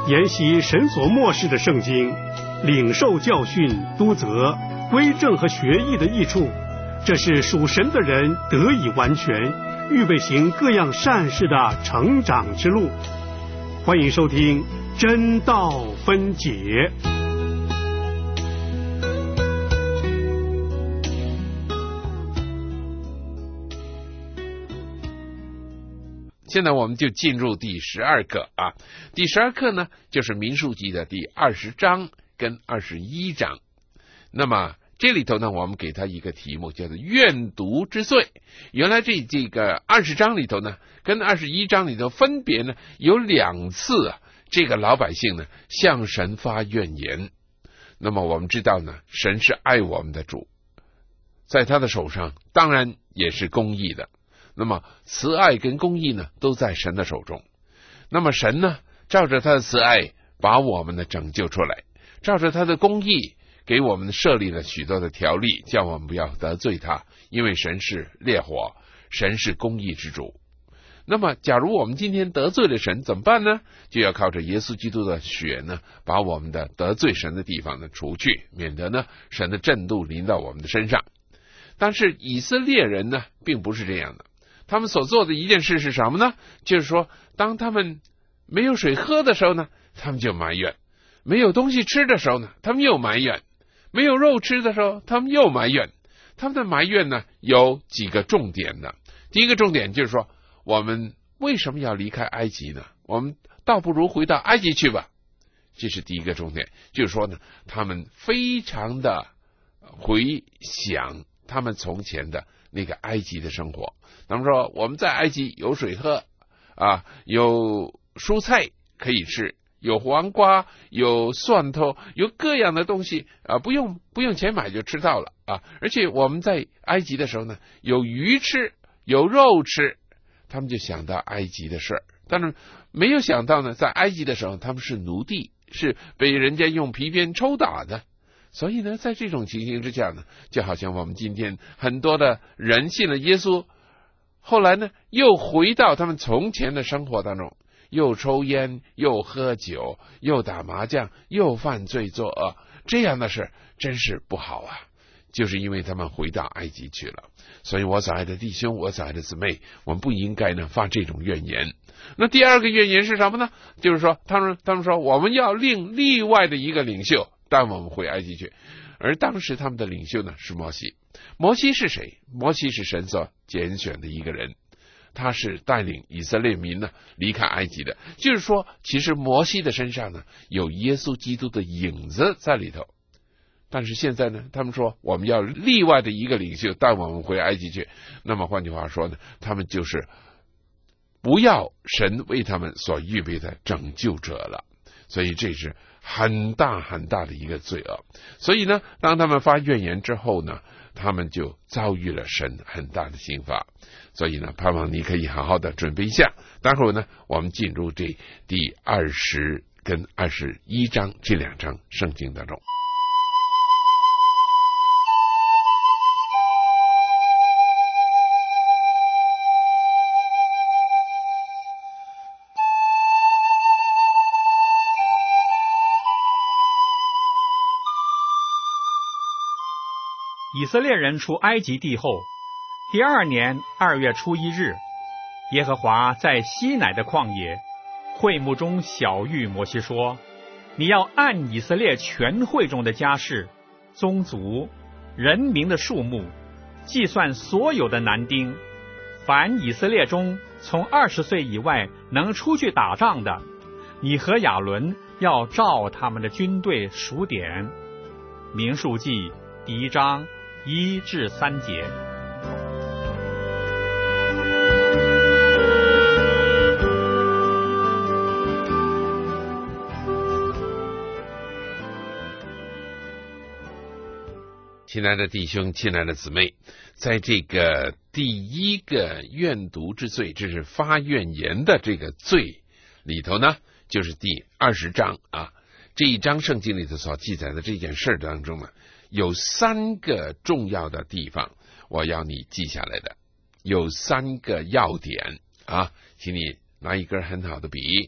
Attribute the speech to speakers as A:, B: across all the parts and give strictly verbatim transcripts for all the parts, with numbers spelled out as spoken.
A: 研习神所默示的圣经，领受教训、督责、归正和学义的益处，这是属神的人得以完全，预备行各样善事的成长之路。欢迎收听真道分解。
B: 现在我们就进入第十二课啊，第十二课呢就是民数记的第二十章跟二十一章。那么这里头呢，我们给他一个题目，叫做怨毒之罪。原来这这个二十章里头呢，跟二十一章里头分别呢有两次啊，这个老百姓呢向神发怨言。那么我们知道呢，神是爱我们的主，在他的手上当然也是公义的。那么慈爱跟公义呢都在神的手中。那么神呢照着他的慈爱把我们呢拯救出来，照着他的公义给我们设立了许多的条例，叫我们不要得罪他，因为神是烈火，神是公义之主。那么假如我们今天得罪了神怎么办呢？就要靠着耶稣基督的血呢，把我们的得罪神的地方呢除去，免得呢神的震怒临到我们的身上。但是以色列人呢并不是这样的，他们所做的一件事是什么呢？就是说当他们没有水喝的时候呢，他们就埋怨；没有东西吃的时候呢，他们又埋怨；没有肉吃的时候他们又埋怨。他们的埋怨呢有几个重点的。第一个重点就是说，我们为什么要离开埃及呢？我们倒不如回到埃及去吧。这是第一个重点，就是说呢，他们非常的回想他们从前的那个埃及的生活。他们说我们在埃及有水喝啊，有蔬菜可以吃，有黄瓜，有蒜头，有各样的东西啊，不用不用钱买就吃到了啊。而且我们在埃及的时候呢，有鱼吃，有肉吃。他们就想到埃及的事儿，但是没有想到呢，在埃及的时候他们是奴隶，是被人家用皮鞭抽打的。所以呢，在这种情形之下呢，就好像我们今天很多的人信了耶稣，后来呢又回到他们从前的生活当中，又抽烟，又喝酒，又打麻将，又犯罪作恶，这样的事真是不好啊。就是因为他们回到埃及去了。所以我所爱的弟兄，我所爱的姊妹，我们不应该呢发这种怨言。那第二个怨言是什么呢？就是说他们他们说我们要另例外的一个领袖带我们回埃及去。而当时他们的领袖呢是摩西。摩西是谁？摩西是神所拣选的一个人，他是带领以色列民呢离开埃及的。就是说其实摩西的身上呢有耶稣基督的影子在里头。但是现在呢，他们说我们要例外的一个领袖带我们回埃及去。那么换句话说呢，他们就是不要神为他们所预备的拯救者了。所以这是很大很大的一个罪恶。所以呢，当他们发怨言之后呢，他们就遭遇了神很大的刑罚。所以呢，盼望你可以好好的准备一下，待会儿呢我们进入这第二十跟二十一章这两章圣经当中。
C: 以色列人出埃及地后，第二年二月初一日，耶和华在西乃的旷野会幕中晓谕摩西说：你要按以色列全会中的家室、宗族、人民的数目，计算所有的男丁，凡以色列中从二十岁以外能出去打仗的，你和亚伦要照他们的军队数点。民数记第一章一至三节。
B: 亲爱的弟兄，亲爱的姊妹，在这个第一个怨毒之罪，这是发怨言的这个罪里头呢，就是第二十章啊，这一章圣经里头所记载的这件事当中呢，有三个重要的地方我要你记下来的，有三个要点啊，请你拿一根很好的笔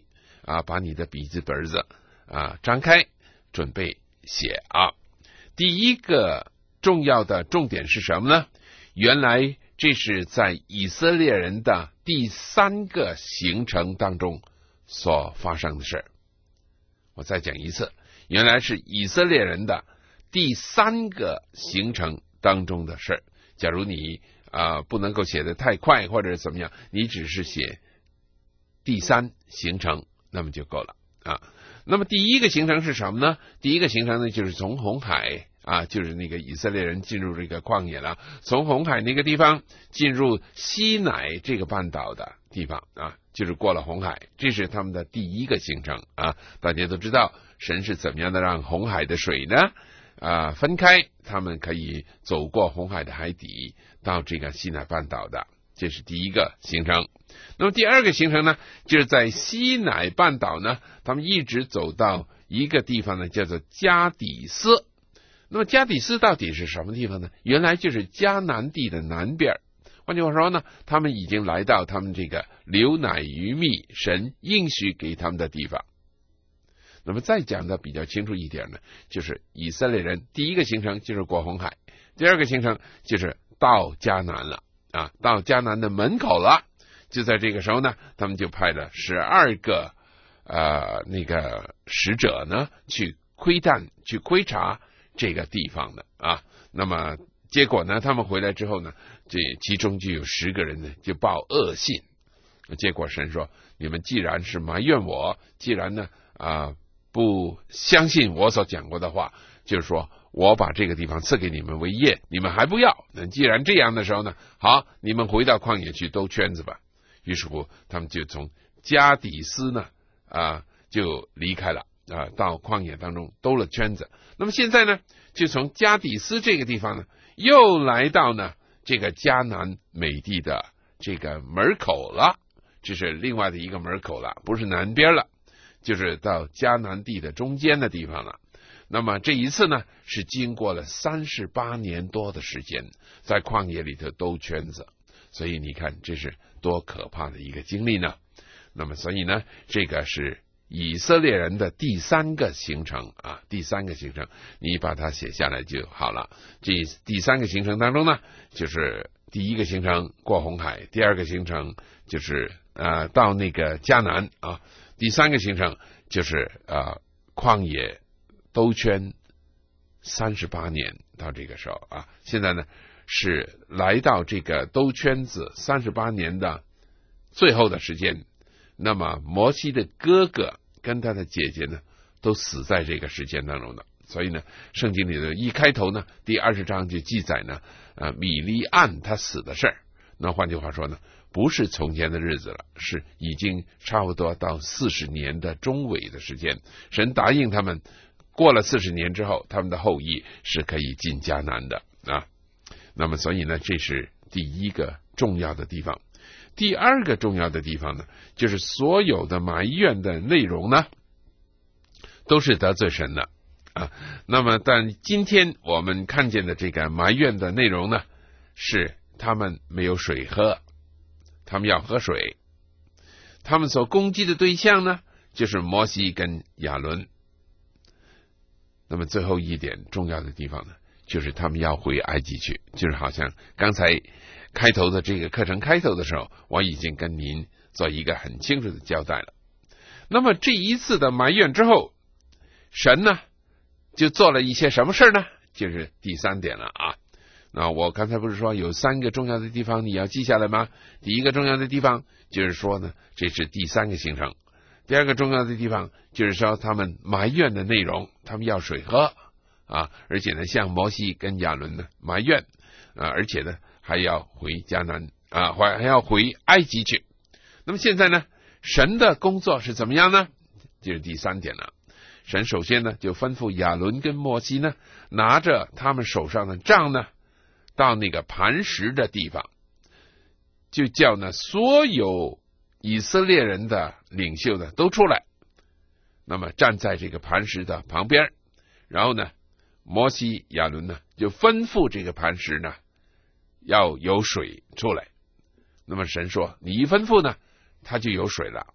B: 啊，把你的笔记本子啊张开，准备写啊。第一个重要的重点是什么呢？原来这是在以色列人的第三个行程当中所发生的事。我再讲一次，原来是以色列人的第三个行程当中的事。假如你啊、呃、不能够写得太快或者怎么样，你只是写第三行程，那么就够了啊。那么第一个行程是什么呢？第一个行程呢，就是从红海啊，就是那个以色列人进入这个旷野了，从红海那个地方进入西乃这个半岛的地方啊，就是过了红海，这是他们的第一个行程啊。大家都知道神是怎么样的让红海的水呢啊分开，他们可以走过红海的海底到这个西乃半岛的，这是第一个行程。那么第二个行程呢，就是在西乃半岛呢，他们一直走到一个地方呢，叫做加底斯。那么加底斯到底是什么地方呢？原来就是迦南地的南边。换句话说呢，他们已经来到他们这个流奶与蜜神应许给他们的地方。那么再讲的比较清楚一点呢，就是以色列人第一个行程就是过红海，第二个行程就是到迦南了啊，到迦南的门口了。就在这个时候呢，他们就派了十二个呃那个使者呢去窥探去窥察这个地方的啊。那么结果呢，他们回来之后呢，这其中就有十个人呢就报恶信。结果神说，你们既然是埋怨我，既然呢啊、呃、不相信我所讲过的话，就是说我把这个地方赐给你们为业，你们还不要。那既然这样的时候呢，好，你们回到旷野去兜圈子吧。于是乎他们就从加底斯呢啊就离开了啊，到旷野当中兜了圈子。那么现在呢，就从加底斯这个地方呢，又来到呢这个迦南美地的这个门口了，这是另外的一个门口了，不是南边了，就是到迦南地的中间的地方了。那么这一次呢，是经过了三十八年多的时间，在旷野里头兜圈子。所以你看，这是多可怕的一个经历呢。那么所以呢，这个是以色列人的第三个行程啊，第三个行程，你把它写下来就好了。这第三个行程当中呢，就是第一个行程过红海，第二个行程就是呃到那个迦南啊，第三个行程就是呃旷野兜圈三十八年到这个时候啊。现在呢是来到这个兜圈子三十八年的最后的时间。那么摩西的哥哥跟他的姐姐呢都死在这个时间当中的，所以呢圣经里的一开头呢第二十章就记载呢呃米利暗他死的事儿。那换句话说呢，不是从前的日子了，是已经差不多到四十年的中尾的时间。神答应他们过了四十年之后，他们的后裔是可以进迦南的啊。那么所以呢，这是第一个重要的地方。第二个重要的地方呢，就是所有的埋怨的内容呢都是得罪神的啊。那么但今天我们看见的这个埋怨的内容呢，是他们没有水喝，他们要喝水。他们所攻击的对象呢，就是摩西跟亚伦。那么最后一点重要的地方呢，就是他们要回埃及去，就是好像刚才开头的这个课程开头的时候，我已经跟您做一个很清楚的交代了。那么这一次的埋怨之后，神呢就做了一些什么事呢？就是第三点了啊。那我刚才不是说有三个重要的地方你要记下来吗？第一个重要的地方就是说呢，这是第三个行程。第二个重要的地方就是说他们埋怨的内容，他们要水喝啊，而且呢向摩西跟亚伦呢埋怨啊，而且呢还要回迦南啊，还还要回埃及去。那么现在呢，神的工作是怎么样呢？就是第三点了。神首先呢就吩咐亚伦跟摩西呢，拿着他们手上的杖呢，到那个磐石的地方，就叫呢所有以色列人的领袖呢都出来，那么站在这个磐石的旁边，然后呢摩西亚伦呢就吩咐这个磐石呢要有水出来。那么神说你一吩咐呢，它就有水了。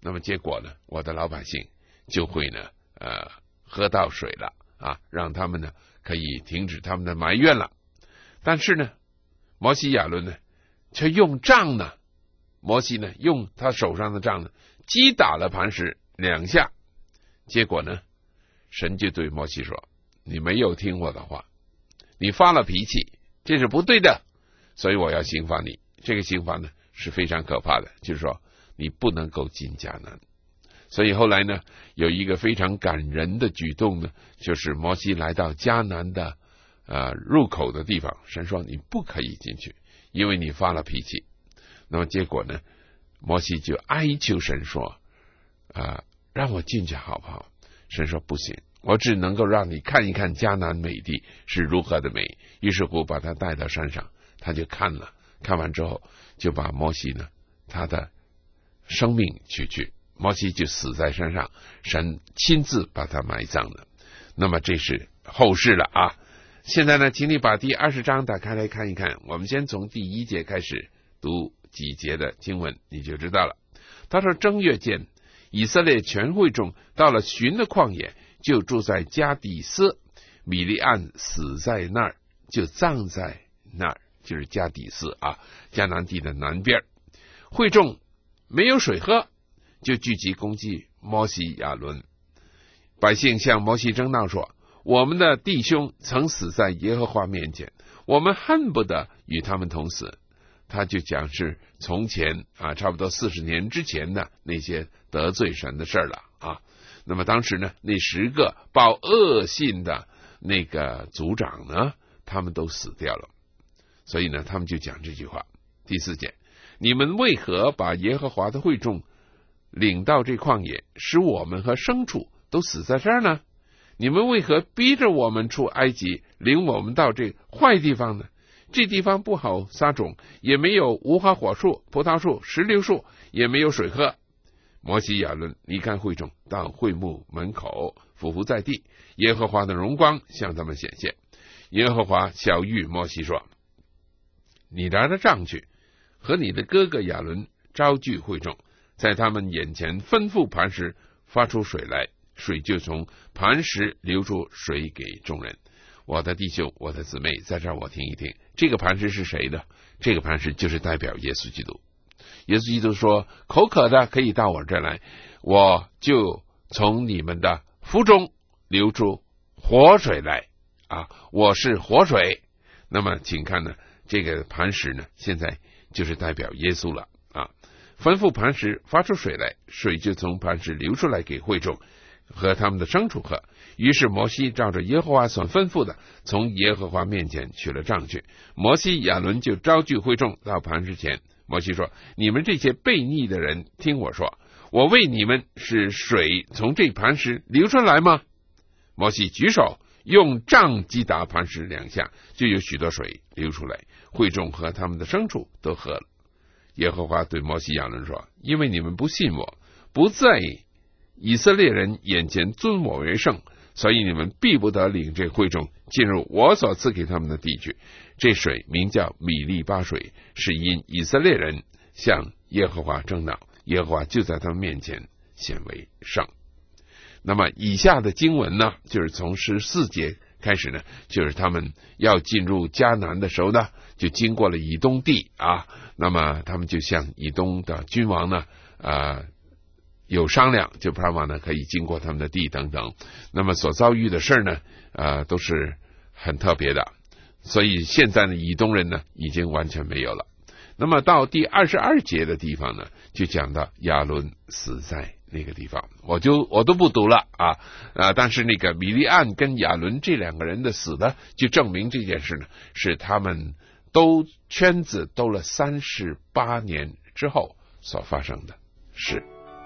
B: 那么结果呢，我的老百姓就会呢呃喝到水了啊，让他们呢可以停止他们的埋怨了。但是呢，摩西亚伦呢却用杖呢，摩西呢用他手上的杖呢击打了磐石两下，结果呢，神就对摩西说：你没有听我的话，你发了脾气，这是不对的，所以我要刑罚你。这个刑罚呢是非常可怕的，就是说你不能够进迦南。所以后来呢，有一个非常感人的举动呢，就是摩西来到迦南的呃入口的地方，神说你不可以进去，因为你发了脾气。那么结果呢，摩西就哀求神说啊、呃，让我进去好不好？神说不行，我只能够让你看一看迦南美地是如何的美。于是乎把他带到山上，他就看了，看完之后就把摩西呢他的生命取去，摩西就死在山上，神亲自把他埋葬了。那么这是后事了啊。现在呢，请你把第二十章打开来看一看，我们先从第一节开始读几节的经文，你就知道了。他说正月间，以色列全会众到了寻的旷野，就住在加底斯，米利暗死在那儿，就葬在那儿，就是加底斯啊，迦南地的南边。会众没有水喝，就聚集攻击摩西亚伦。百姓向摩西争闹说：我们的弟兄曾死在耶和华面前，我们恨不得与他们同死。他就讲是从前啊，差不多四十年之前的那些得罪神的事了啊。那么当时呢，那十个报恶信的那个族长呢，他们都死掉了。所以呢，他们就讲这句话。第四节，你们为何把耶和华的会众领到这旷野，使我们和牲畜都死在这儿呢？你们为何逼着我们出埃及，领我们到这坏地方呢？这地方不好撒种，也没有无花果树、葡萄树、石榴树，也没有水喝。摩西亚伦离开会众，到会幕门口俯伏在地，耶和华的荣光向他们显现。耶和华晓谕摩西说：你拿着杖去，和你的哥哥亚伦招聚会众，在他们眼前吩咐磐石发出水来，水就从磐石流出水给众人。我的弟兄，我的姊妹，在这儿我听一听，这个磐石是谁的？这个磐石就是代表耶稣基督。耶稣基督说：口渴的可以到我这儿来，我就从你们的腹中流出活水来啊！我是活水。那么请看呢，这个磐石呢，现在就是代表耶稣了啊！吩咐磐石发出水来，水就从磐石流出来给会众和他们的牲畜喝。于是摩西照着耶和华所吩咐的，从耶和华面前取了杖去。摩西亚伦就招聚会众到磐石前。摩西说：你们这些悖逆的人，听我说，我为你们使水从这磐石流出来吗？摩西举手用杖击打磐石两下，就有许多水流出来，会众和他们的牲畜都喝了。耶和华对摩西亚伦说：因为你们不信我，不在以色列人眼前尊我为圣，所以你们必不得领这会众进入我所赐给他们的地区。这水名叫米利巴水，是因以色列人向耶和华争闹，耶和华就在他们面前显为圣。那么以下的经文呢，就是从十四节开始呢，就是他们要进入迦南的时候呢，就经过了以东地啊，那么他们就向以东的君王呢呃有商量，就盼望呢可以经过他们的地等等。那么所遭遇的事呢呃都是很特别的，所以现在呢以东人呢已经完全没有了。那么到第二十二节的地方呢，就讲到亚伦死在那个地方，我就我都不读了啊啊！但是那个米利暗跟亚伦这两个人的死呢，就证明这件事呢是他们都圈子兜了三十八年之后所发生的事。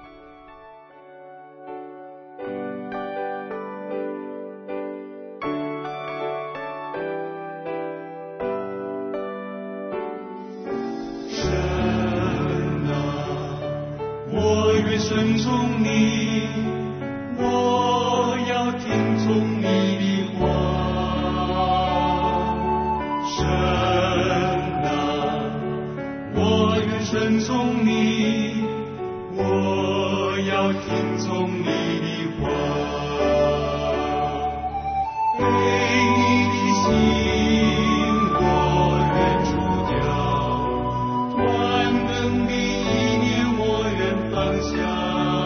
D: 顺从你，我要听从你的话。神啊，我愿顺从你，我听从你的话，被你的心我愿除掉，万能的意念我愿放下。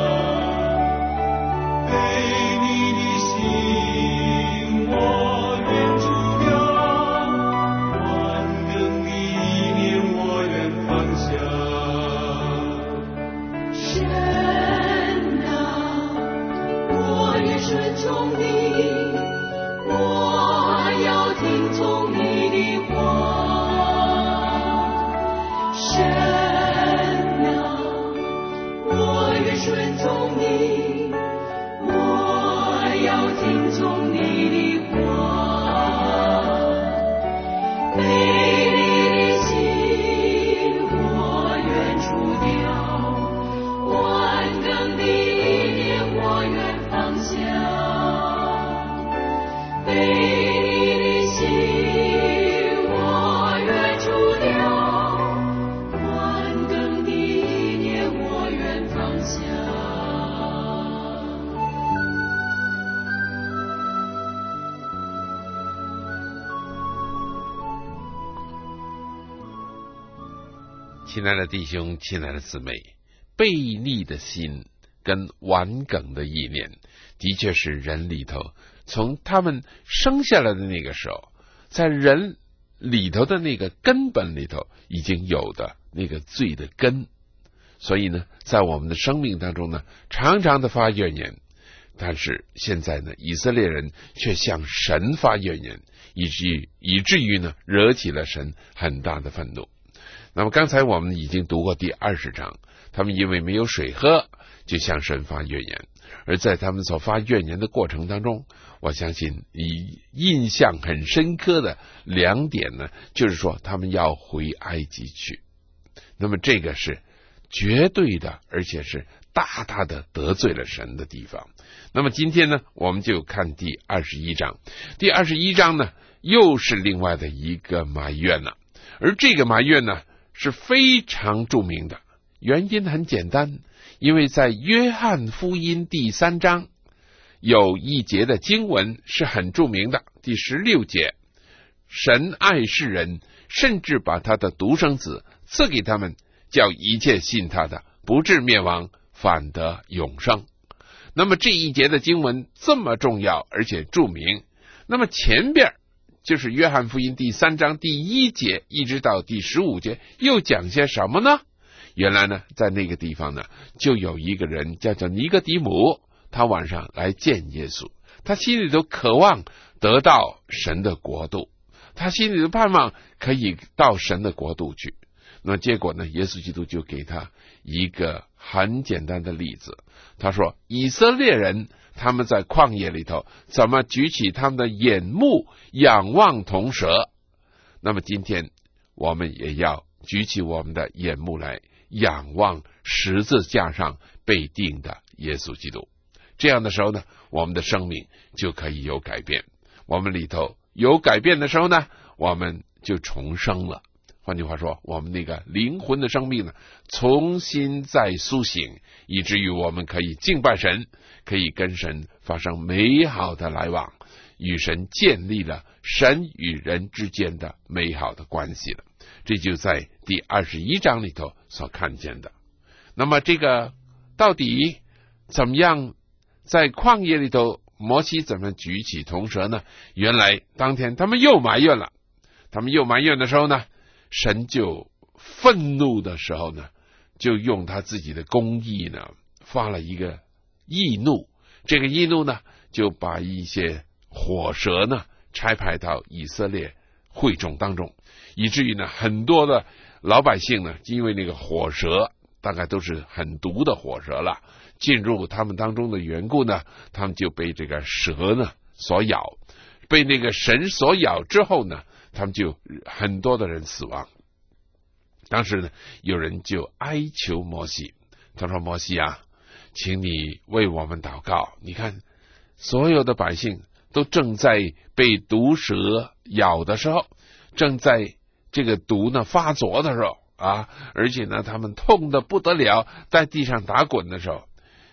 B: 亲爱的弟兄，亲爱的姊妹，悖逆的心跟顽梗的意念，的确是人里头从他们生下来的那个时候，在人里头的那个根本里头已经有的那个罪的根。所以呢，在我们的生命当中呢，常常的发怨言。但是现在呢，以色列人却向神发怨言，以至于以至于呢，惹起了神很大的愤怒。那么刚才我们已经读过第二十章，他们因为没有水喝，就向神发怨言。而在他们所发怨言的过程当中，我相信以印象很深刻的两点呢，就是说他们要回埃及去。那么这个是绝对的，而且是大大的得罪了神的地方。那么今天呢，我们就看第二十一章。第二十一章呢，又是另外的一个埋怨了。而这个埋怨呢，是非常著名的，原因很简单，因为在约翰福音第三章有一节的经文是很著名的，第十六节，神爱世人，甚至把他的独生子赐给他们，叫一切信他的不至灭亡，反得永生。那么这一节的经文这么重要而且著名，那么前边就是约翰福音第三章第一节一直到第十五节又讲些什么呢？原来呢，在那个地方呢，就有一个人叫做尼哥底母，他晚上来见耶稣，他心里头渴望得到神的国度，他心里头盼望可以到神的国度去。那结果呢，耶稣基督就给他一个很简单的例子，他说以色列人他们在旷野里头怎么举起他们的眼目仰望铜蛇，那么今天我们也要举起我们的眼目来仰望十字架上被钉的耶稣基督。这样的时候呢，我们的生命就可以有改变。我们里头有改变的时候呢，我们就重生了。换句话说，我们那个灵魂的生命呢，重新再苏醒，以至于我们可以敬拜神，可以跟神发生美好的来往，与神建立了神与人之间的美好的关系了。这就在第二十一章里头所看见的。那么这个到底怎么样在旷野里头，摩西怎么举起铜蛇呢？原来当天他们又埋怨了，他们又埋怨的时候呢，神就愤怒的时候呢，就用他自己的公义呢，发了一个义怒。这个义怒呢，就把一些火蛇呢差派到以色列会众当中，以至于呢，很多的老百姓呢，因为那个火蛇大概都是很毒的火蛇了，进入他们当中的缘故呢，他们就被这个蛇呢所咬，被那个神所咬之后呢，他们就很多的人死亡。当时呢，有人就哀求摩西，他说：“摩西啊，请你为我们祷告。你看，所有的百姓都正在被毒蛇咬的时候，正在这个毒呢发作的时候啊，而且呢，他们痛得不得了，在地上打滚的时候，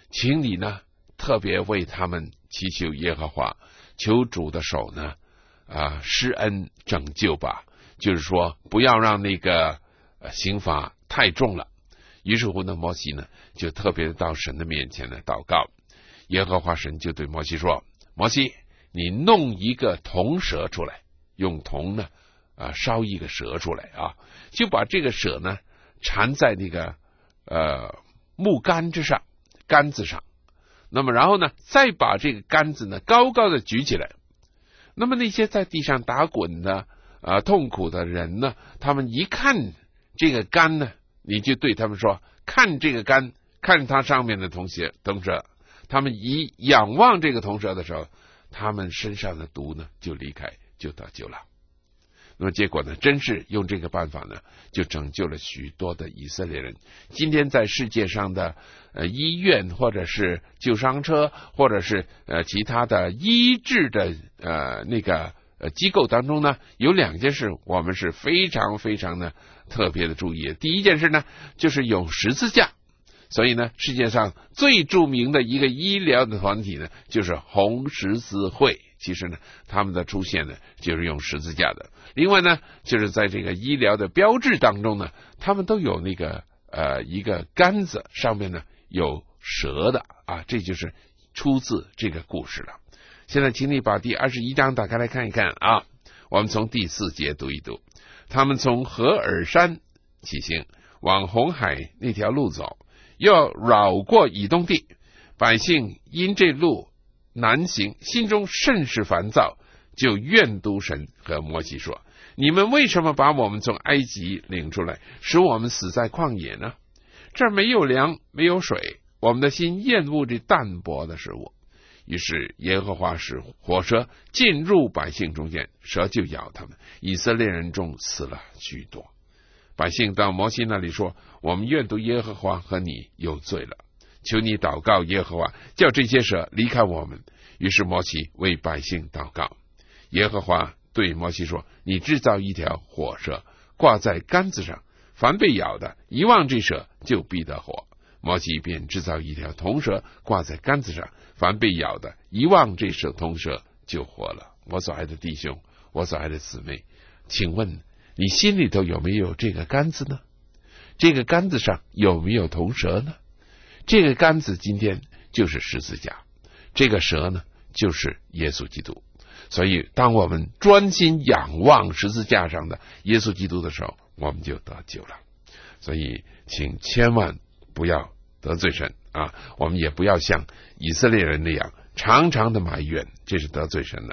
B: 请你呢特别为他们祈求耶和华，求主的手呢啊施恩拯救吧，就是说不要让那个、呃、刑罚太重了。于是乎呢，摩西呢就特别到神的面前呢祷告。耶和华神就对摩西说：摩西，你弄一个铜蛇出来，用铜呢啊烧一个蛇出来啊，就把这个蛇呢缠在那个呃木杆之上，杆子上。那么然后呢，再把这个杆子呢高高的举起来。那么那些在地上打滚的啊、呃、痛苦的人呢，他们一看这个杆呢，你就对他们说：看这个杆，看它上面的铜蛇，铜蛇。他们一仰望这个铜蛇的时候，他们身上的毒呢就离开，就得救了。那么结果呢，真是用这个办法呢，就拯救了许多的以色列人。今天在世界上的呃医院，或者是救伤车，或者是呃其他的医治的呃那个呃机构当中呢，有两件事我们是非常非常的特别的注意。第一件事呢，就是有十字架。所以呢，世界上最著名的一个医疗的团体呢，就是红十字会。其实呢，他们的出现呢，就是用十字架的。另外呢，就是在这个医疗的标志当中呢，他们都有那个呃一个杆子，上面呢有蛇的啊，这就是出自这个故事了。现在请你把第二十一章打开来看一看啊，我们从第四节读一读。他们从何尔山起行，往红海那条路走，要绕过以东地，百姓因这路难行，心中甚是烦躁，就怨毒神和摩西说：你们为什么把我们从埃及领出来，使我们死在旷野呢？这儿没有粮，没有水，我们的心厌恶这淡薄的食物。于是耶和华使火蛇进入百姓中间，蛇就咬他们，以色列人中死了许多。百姓到摩西那里说：我们怨毒耶和华和你有罪了，求你祷告耶和华，叫这些蛇离开我们。于是摩西为百姓祷告。耶和华对摩西说：你制造一条火蛇，挂在杆子上，凡被咬的一望这蛇就必得活。摩西便制造一条铜蛇，挂在杆子上，凡被咬的一望这蛇铜蛇就活了。我所爱的弟兄，我所爱的姊妹，请问你心里头有没有这个杆子呢？这个杆子上有没有铜蛇呢？这个杆子今天就是十字架，这个蛇呢就是耶稣基督。所以当我们专心仰望十字架上的耶稣基督的时候，我们就得救了。所以请千万不要得罪神啊！我们也不要像以色列人那样常常的埋怨，这是得罪神的。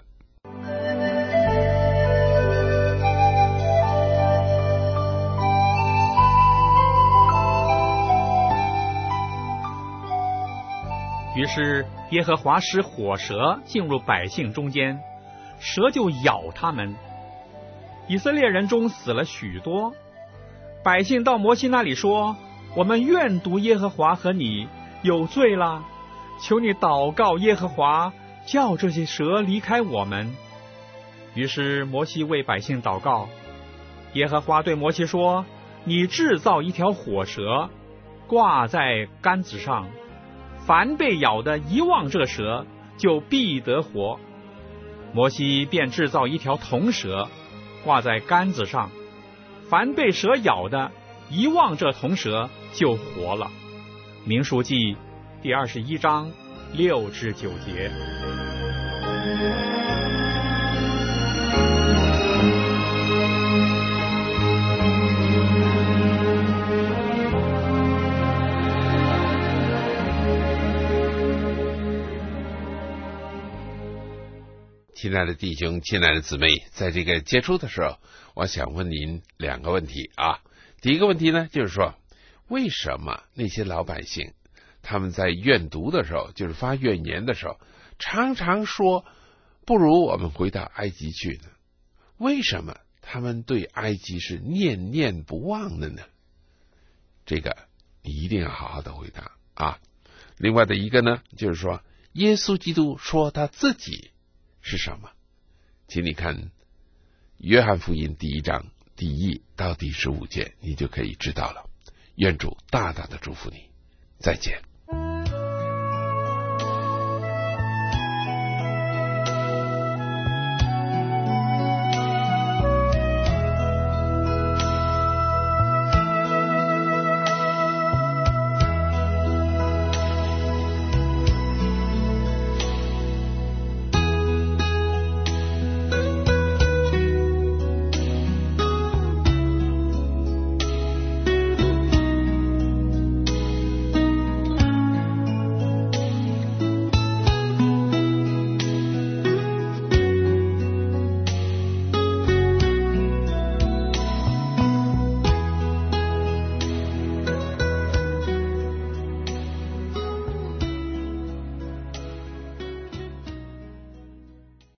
C: 于是耶和华使火蛇进入百姓中间，蛇就咬他们，以色列人中死了许多。百姓到摩西那里说：我们怨毒耶和华和你有罪了，求你祷告耶和华，叫这些蛇离开我们。于是摩西为百姓祷告。耶和华对摩西说：你制造一条火蛇，挂在杆子上，凡被咬的一望这蛇就必得活。摩西便制造一条铜蛇，挂在杆子上，凡被蛇咬的一望这铜蛇就活了。民数记第二十一章六至九节。
B: 亲爱的弟兄，亲爱的姊妹，在这个结束的时候，我想问您两个问题啊。第一个问题呢，就是说，为什么那些老百姓他们在怨毒的时候，就是发怨言的时候，常常说不如我们回到埃及去呢？为什么他们对埃及是念念不忘的呢？这个你一定要好好的回答啊。另外的一个呢，就是说耶稣基督说他自己是什么？请你看约翰福音第一章第一到第十五节，你就可以知道了。愿主大大的祝福你，再见。